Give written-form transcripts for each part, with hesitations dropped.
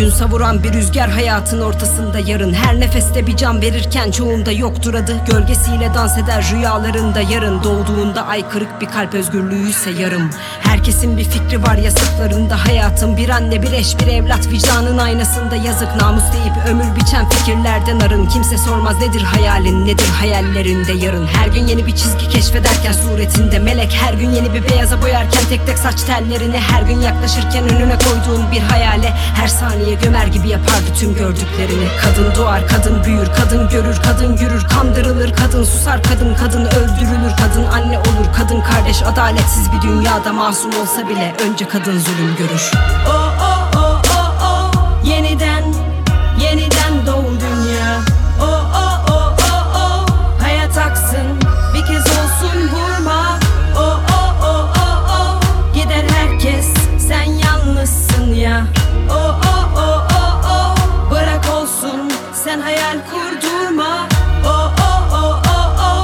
Gün savuran bir rüzgar hayatın ortasında yarın. Her nefeste bir can verirken çoğunda yoktur adı. Gölgesiyle dans eder rüyalarında yarın. Doğduğunda ay kırık bir kalp özgürlüğüyse yarım. Herkesin bir fikri var yasaklarında hayatın. Bir anne, bir eş, bir evlat vicdanın aynasında yazık. Namus deyip ömür biçen fikirlerden arın. Kimse sormaz nedir hayalin, nedir hayallerinde yarın. Her gün yeni bir çizgi keşfederken suretinde melek. Her gün yeni bir beyaza boyarken tek tek saç tellerini. Her gün yaklaşırken önüne koyduğun bir hayale her saniye gömer gibi yapardı tüm gördüklerini. Kadın doğar, kadın büyür, kadın görür, kadın yürür, kandırılır, kadın susar, kadın öldürülür, kadın anne olur, kadın kardeş. Adaletsiz bir dünyada masum olsa bile önce kadın zulüm görür. Oh oh oh oh oh, yeniden doğu dünya. Oh oh oh oh oh, hayat aksın, bir kez olsun vurma. Oh oh oh oh oh, gider herkes, sen yalnızsın ya. Oh oh oh oh oh, bırak olsun, sen hayal kurdurma. Oh oh oh oh oh,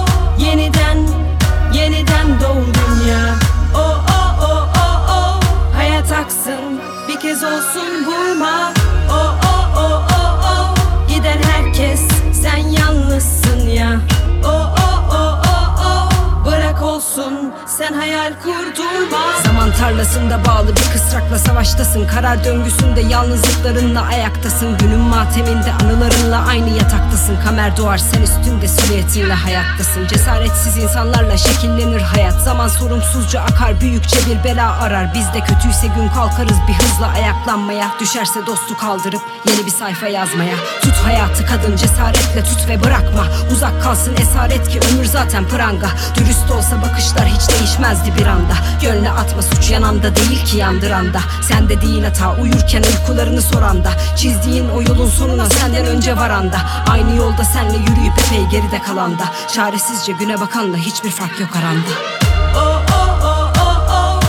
yeniden doğu dünya. Oh oh oh oh oh, hayat aksın, bir kez olsun vurma. Oh oh oh oh oh, gider herkes, sen yalnızsın ya. Oh oh oh oh oh, bırak olsun, sen hayal kurdurma. Zaman tarlasında bağlı bir kısrakla savaştasın. Karar döngüsünde yalnızlıklarınla ayaktasın. Günün mateminde anılarınla aynı yataktasın. Kamer doğar, sen üstünde silüetinle hayattasın. Cesaretsiz insanlarla şekillenir hayat. Zaman sorumsuzca akar, büyükçe bir bela arar. Biz de kötüyse gün kalkarız bir hızla ayaklanmaya. Düşerse dostu kaldırıp yeni bir sayfa yazmaya. Tut hayatı kadın, cesaretle tut ve bırakma. Uzak kalsın esaret ki ömür zaten pranga. Dürüst olsa bakışlar hiç değişmezdi bir anda. Gönle atma suç yananda değil ki yandıranda. Sende değil hata uyurken uykularını soranda. Çizdiğin o yolun sonuna senden önce varanda. Aynı yolda senle yürüyüp epey geride kalanda. Çaresizce güne bakanla hiçbir fark yok aranda. Oh oh oh oh oh,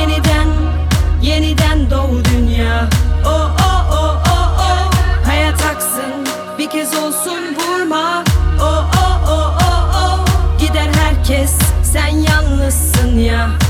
yeniden doğu dünya. Oh oh oh oh oh, hayat aksın, bir kez olsun vurma. Oh oh oh oh oh, gider herkes, sen yalnızsın ya.